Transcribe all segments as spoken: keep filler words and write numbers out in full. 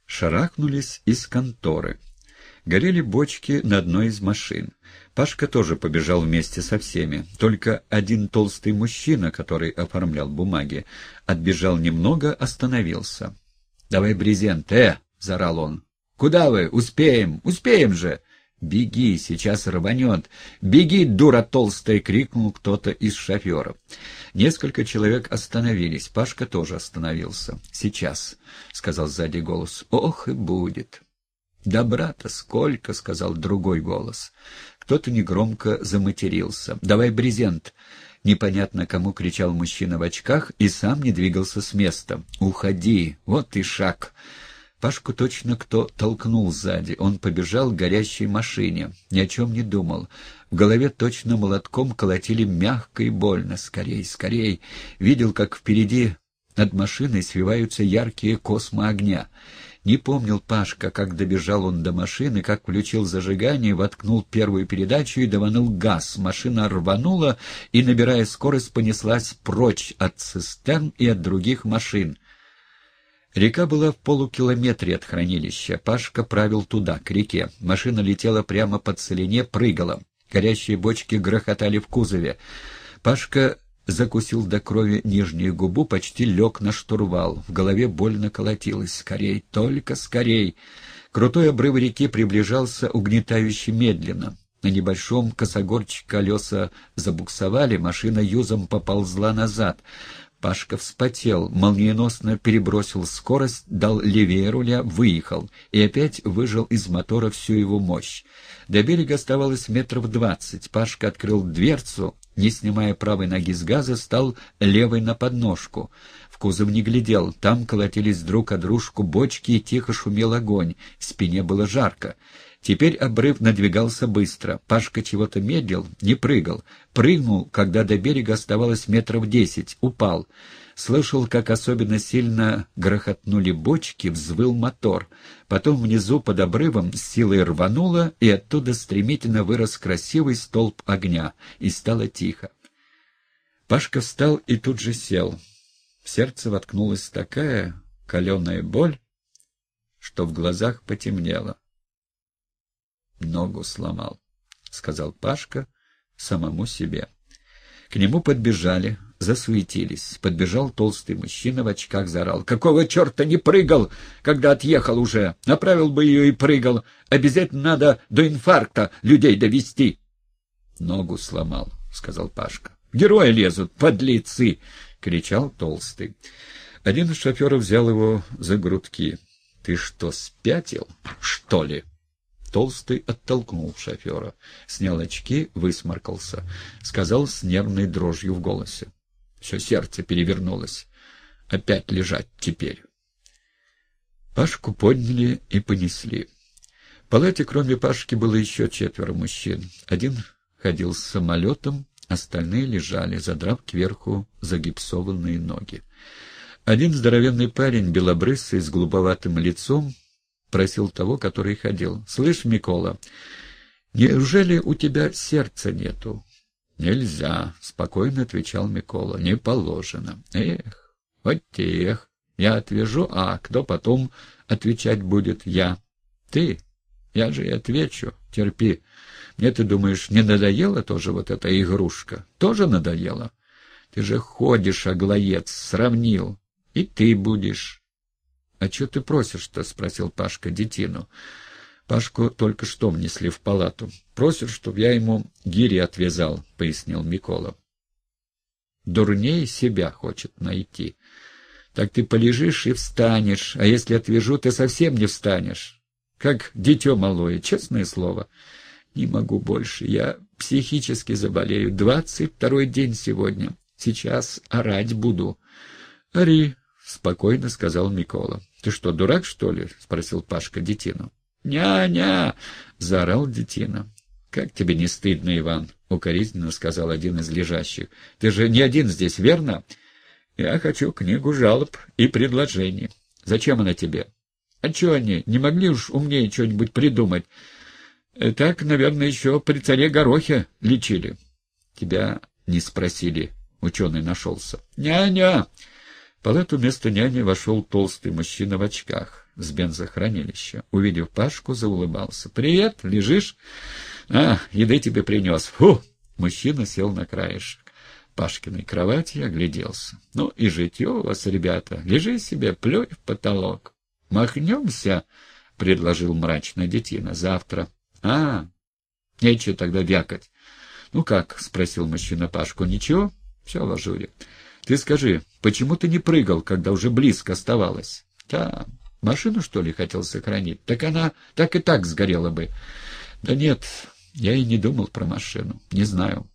Шарахнулись из конторы. Горели бочки на одной из машин. Пашка тоже побежал вместе со всеми. Только один толстый мужчина, который оформлял бумаги, отбежал немного, остановился. — Давай брезент, э! — заорал он. — Куда вы? Успеем! Успеем же! — Беги, сейчас рванет! Беги, дура толстая! — крикнул кто-то из шоферов. Несколько человек остановились. Пашка тоже остановился. — Сейчас, — сказал сзади голос. — Ох и будет! — Добра-то сколько, — сказал другой голос. Кто-то негромко заматерился. — Давай брезент! Непонятно кому кричал мужчина в очках и сам не двигался с места. — Уходи! Вот и шаг! Пашку точно кто толкнул сзади. Он побежал к горящей машине. Ни о чем не думал. В голове точно молотком колотили мягко и больно. Скорей, скорей! Видел, как впереди над машиной свиваются яркие космы огня. Не помнил Пашка, как добежал он до машины, как включил зажигание, воткнул первую передачу и даванул газ. Машина рванула и, набирая скорость, понеслась прочь от цистерн и от других машин. Река была в полукилометре от хранилища. Пашка правил туда, к реке. Машина летела прямо по целине, прыгала. Горящие бочки грохотали в кузове. Пашка закусил до крови нижнюю губу, почти лег на штурвал. В голове больно колотилось. Скорей, только скорей! Крутой обрыв реки приближался угнетающе медленно. На небольшом косогорчике колеса забуксовали, машина юзом поползла назад. Пашка вспотел, молниеносно перебросил скорость, дал левее руля, выехал и опять выжал из мотора всю его мощь. До берега оставалось метров двадцать. Пашка открыл дверцу, не снимая правой ноги с газа, стал левой на подножку. В кузов не глядел, там колотились друг о дружку бочки и тихо шумел огонь, в спине было жарко. Теперь обрыв надвигался быстро. Пашка чего-то медлил, не прыгал. Прыгнул, когда до берега оставалось метров десять. Упал. Слышал, как особенно сильно грохотнули бочки, взвыл мотор. Потом внизу под обрывом с силой рвануло, и оттуда стремительно вырос красивый столб огня. И стало тихо. Пашка встал и тут же сел. В сердце воткнулась такая каленая боль, что в глазах потемнело. «Ногу сломал», — сказал Пашка самому себе. К нему подбежали, засуетились. Подбежал толстый мужчина в очках, заорал. «Какого черта не прыгал, когда отъехал уже? Направил бы ее и прыгал. Обязательно надо до инфаркта людей довести». «Ногу сломал», — сказал Пашка. «Герои лезут, подлецы!» — кричал толстый. Один из шоферов взял его за грудки. «Ты что, спятил, что ли?» Толстый оттолкнул шофера, снял очки, высморкался, сказал с нервной дрожью в голосе. Все сердце перевернулось. Опять лежать теперь. Пашку подняли и понесли. В палате, кроме Пашки, было еще четверо мужчин. Один ходил с самолетом, остальные лежали, задрав кверху загипсованные ноги. Один здоровенный парень, белобрысый, с голубоватым лицом, просил того, который ходил. — Слышь, Микола, неужели у тебя сердца нету? — Нельзя, — спокойно отвечал Микола. — Не положено. — Эх, вот тех. Я отвяжу, а кто потом отвечать будет? Я. — Ты? Я же и отвечу. Терпи. Мне, ты думаешь, не надоела тоже вот эта игрушка? Тоже надоела? Ты же ходишь, аглоец, сравнил. И ты будешь. — А что ты просишь-то? — спросил Пашка детину. Пашку только что внесли в палату. — Просишь, чтоб я ему гири отвязал, — пояснил Микола. — Дурней себя хочет найти. Так ты полежишь и встанешь, а если отвяжу, ты совсем не встанешь. Как дитё малое, честное слово. Не могу больше, я психически заболею. Двадцать второй день сегодня. Сейчас орать буду. — Ори. — спокойно сказал Микола. — Ты что, дурак, что ли? — спросил Пашка детину. «Ня-ня!» — заорал детина. «Как тебе не стыдно, Иван?» — укоризненно сказал один из лежащих. «Ты же не один здесь, верно?» «Я хочу книгу жалоб и предложений». «Зачем она тебе?» «А чё они? Не могли уж умнее что-нибудь придумать? Так, наверное, еще при царе Горохе лечили». «Тебя не спросили», — ученый нашелся. «Ня-ня!» палату вместо няни вошел толстый мужчина в очках с бензохранилища. Увидев Пашку, заулыбался. «Привет, лежишь? А, еды тебе принес. Фу!» Мужчина сел на краешек Пашкиной кровати и огляделся. «Ну и житье у вас, ребята. Лежи себе, плюй в потолок». «Махнемся?» — предложил мрачно детина. «Завтра». «А, нечего тогда вякать». «Ну как?» — спросил мужчина Пашку. «Ничего? Все в ажуре. Ты скажи, почему ты не прыгал, когда уже близко оставалось?» «Да, машину, что ли, хотел сохранить? Так она так и так сгорела бы». «Да нет, я и не думал про машину. Не знаю.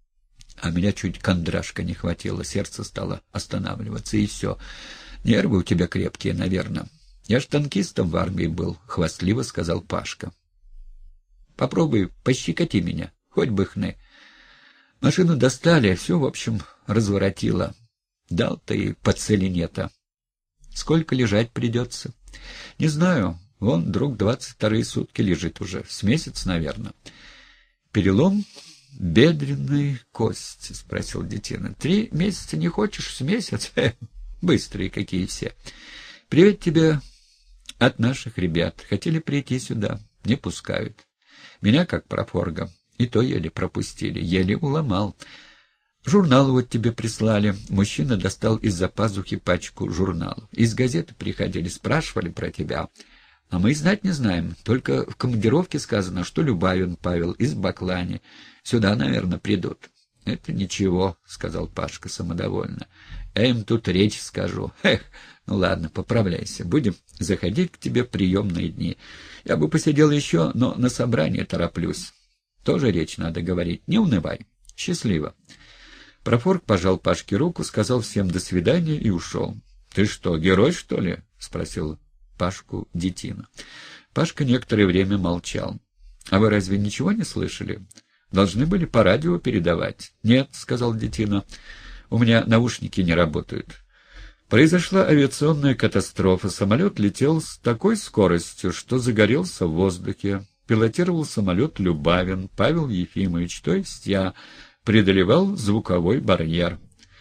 А меня чуть кондрашка не хватило, сердце стало останавливаться, и все. Нервы у тебя крепкие, наверное». «Я ж танкистом в армии был», — хвастливо сказал Пашка. «Попробуй, пощекоти меня, хоть бы хны». Машину достали, все, в общем, разворотило. Дал-то и по цели нета. «Сколько лежать придется?» «Не знаю. Вон, друг двадцать вторые сутки лежит уже. С месяц, наверное». «Перелом бедренной кости?» — спросил детина. «Три месяца не хочешь, с месяц?» «Быстрые какие все. Привет тебе от наших ребят. Хотели прийти сюда. Не пускают. Меня, как профорга, и то еле пропустили. Еле уломал. Журнал вот тебе прислали». Мужчина достал из-за пазухи пачку журналов. «Из газеты приходили, спрашивали про тебя. А мы и знать не знаем. Только в командировке сказано, что Любавин Павел из Баклани. Сюда, наверное, придут». «Это ничего», — сказал Пашка самодовольно. «Я им тут речь скажу. Эх, ну ладно, поправляйся. Будем заходить к тебе в приемные дни. Я бы посидел еще, но на собрание тороплюсь. Тоже речь надо говорить. Не унывай. Счастливо». Профорг пожал Пашке руку, сказал всем «до свидания» и ушел. «Ты что, герой, что ли?» — спросил Пашку детина. Пашка некоторое время молчал. «А вы разве ничего не слышали? Должны были по радио передавать». «Нет», — сказал детина, — «у меня наушники не работают». Произошла авиационная катастрофа. Самолет летел с такой скоростью, что загорелся в воздухе. Пилотировал самолет Любавин Павел Ефимович, то есть я, преодолевал звуковой барьер.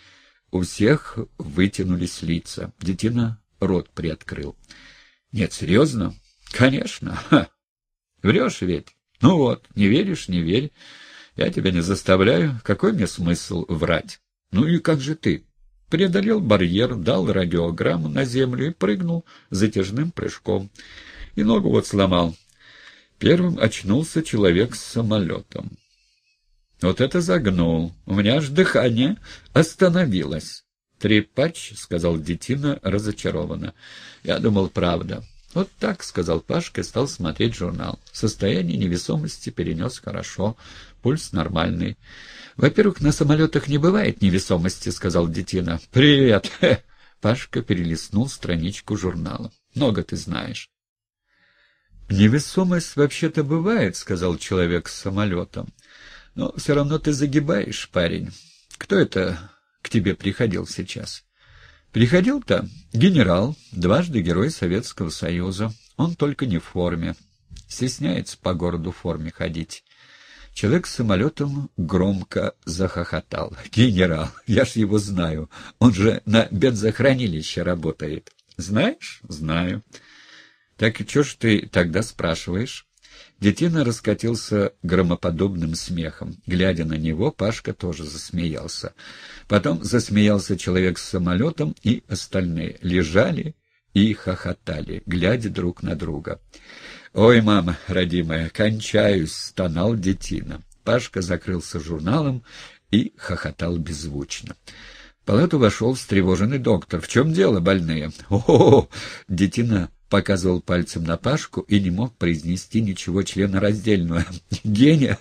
У всех вытянулись лица. Детина рот приоткрыл. «Нет, серьезно?» «Конечно. Ха. Врешь ведь? Ну вот, не веришь, не верь. Я тебя не заставляю. Какой мне смысл врать? Ну и как же ты?» Преодолел барьер, дал радиограмму на землю и прыгнул затяжным прыжком. И ногу вот сломал. Первым очнулся человек с самолетом. Вот это загнул. У меня аж дыхание остановилось. «Трепач», — сказал детина разочарованно. «Я думал, правда». «Вот так», — сказал Пашка и стал смотреть журнал. Состояние невесомости перенес хорошо, пульс нормальный. «Во-первых, на самолетах не бывает невесомости», — сказал детина. «Привет!» — Пашка перелистнул страничку журнала. «Много ты знаешь». «Невесомость вообще-то бывает», — сказал человек с самолетом. «Но все равно ты загибаешь, парень. Кто это к тебе приходил сейчас?» «Приходил-то генерал, дважды Герой Советского Союза. Он только не в форме. Стесняется по городу в форме ходить». Человек с самолетом громко захохотал. «Генерал, я ж его знаю. Он же на бензохранилище работает». «Знаешь?» «Знаю». «Так и чё ж ты тогда спрашиваешь?» Детина раскатился громоподобным смехом. Глядя на него, Пашка тоже засмеялся. Потом засмеялся человек с самолетом, и остальные лежали и хохотали, глядя друг на друга. «Ой, мама родимая, кончаюсь!» — стонал детина. Пашка закрылся журналом и хохотал беззвучно. В палату вошел встревоженный доктор. «В чем дело, больные?» «О-о-о!» — детина показывал пальцем на Пашку и не мог произнести ничего членораздельного. «Геня!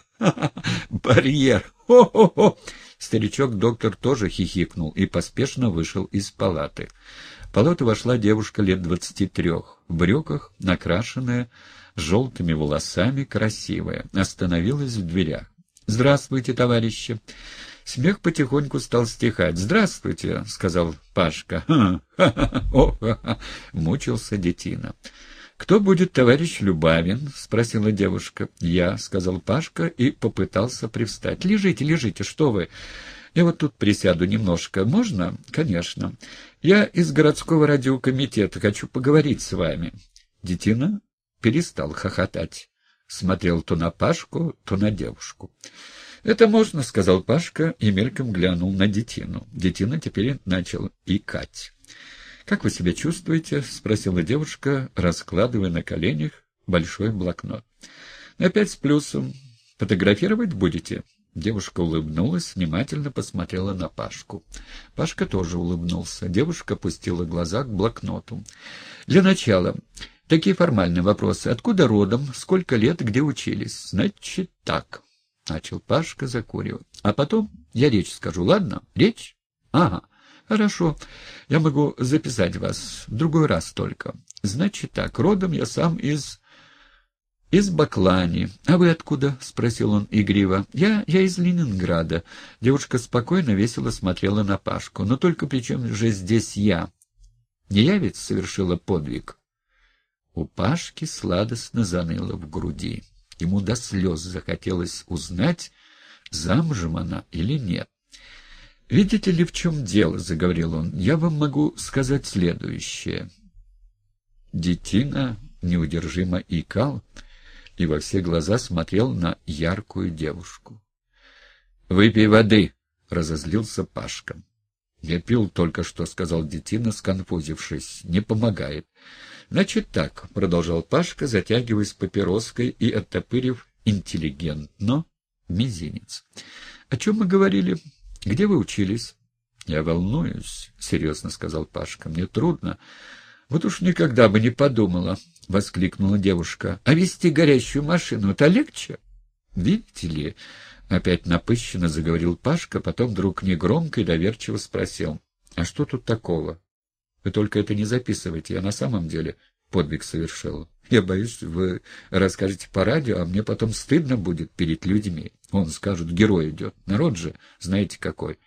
Барьер! Хо-хо-хо!» Старичок-доктор тоже хихикнул и поспешно вышел из палаты. В палату вошла девушка лет двадцати трех, в брюках, накрашенная, с желтыми волосами, красивая. Остановилась в дверях. «Здравствуйте, товарищи!» Смех потихоньку стал стихать. «Здравствуйте», — сказал Пашка. «Ха-ха-ха! О-ха-ха!» — мучился детина. «Кто будет товарищ Любавин?» — спросила девушка. «Я», — сказал Пашка и попытался привстать. «Лежите, лежите, что вы? Я вот тут присяду немножко. Можно? Конечно. Я из городского радиокомитета. Хочу поговорить с вами. Детина перестал хохотать. Смотрел то на Пашку, то на девушку. «Это можно», — сказал Пашка и мельком глянул на Детину. Детина теперь начал икать. «Как вы себя чувствуете?» — спросила девушка, раскладывая на коленях большой блокнот. «Опять с плюсом. Фотографировать будете?» Девушка улыбнулась, внимательно посмотрела на Пашку. Пашка тоже улыбнулся. Девушка опустила глаза к блокноту. «Для начала, такие формальные вопросы. Откуда родом? Сколько лет? Где учились?» «Значит, так», — начал Пашка, закуривая. «А потом я речь скажу, ладно? Речь? Ага. Хорошо. Я могу записать вас. В другой раз только. Значит так, родом я сам из... из Баклани. А вы откуда?» — спросил он игриво. «Я... я из Ленинграда». Девушка спокойно, весело смотрела на Пашку. «Но только при чем же здесь я? Не я ведь совершила подвиг?» У Пашки сладостно заныло в груди. Ему до слез захотелось узнать, замужем она или нет. «Видите ли, в чем дело?» — заговорил он. «Я вам могу сказать следующее». Детина неудержимо икал и во все глаза смотрел на яркую девушку. «Выпей воды!» — разозлился Пашка. «Я пил только что», — сказал Детина, сконфузившись. «Не помогает». «Значит так», — продолжал Пашка, затягиваясь папироской и оттопырив интеллигентно мизинец. «О чем мы говорили? Где вы учились?» «Я волнуюсь», — серьезно сказал Пашка. «Мне трудно». «Вот уж никогда бы не подумала», — воскликнула девушка. «А вести горящую машину-то легче?» «Видите ли», — опять напыщенно заговорил Пашка, потом вдруг негромко и доверчиво спросил. «А что тут такого? Вы только это не записывайте, я на самом деле подвиг совершил. Я боюсь, вы расскажете по радио, а мне потом стыдно будет перед людьми. Он скажет, герой идет. Народ же, знаете какой».